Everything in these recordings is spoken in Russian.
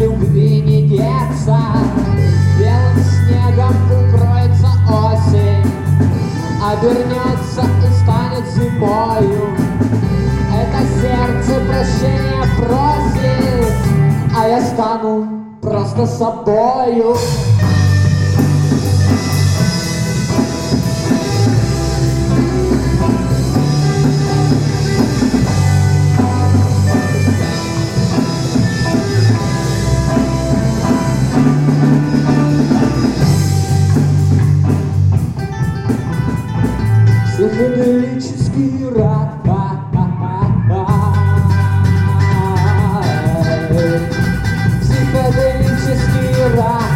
любви не деться, белым снегом укроется осень, обернется и станет зимою. Это сердце прощения просит, а я стану просто собою. Психоделический рай, психоделический рай,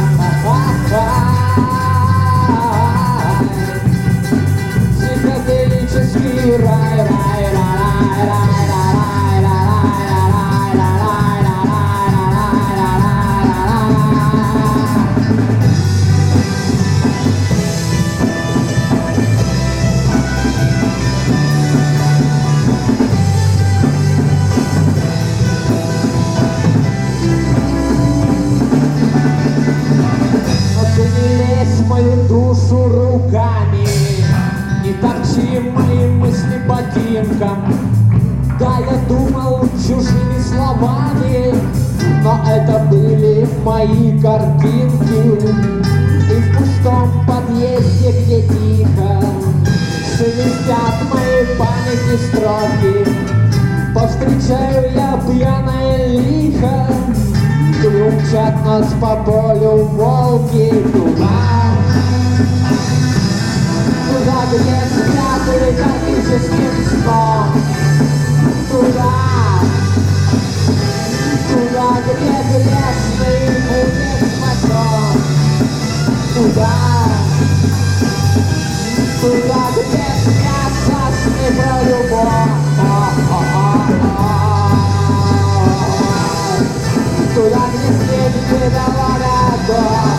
психоделический рай, рай, рай, рай, мою душу руками, не торчи мои мысли ботинком. Да, я думал чужими словами, но это были мои картинки. И в пустом подъезде, где тихо шелестят мои памяти строки, повстречаю я пьяное лихо, и умчат нас по полю волки туда, где спят летаргическим сном. Туда, где грешный будет спасен. Туда, где снятся сны про любовь. Туда, где свет бедолага дом.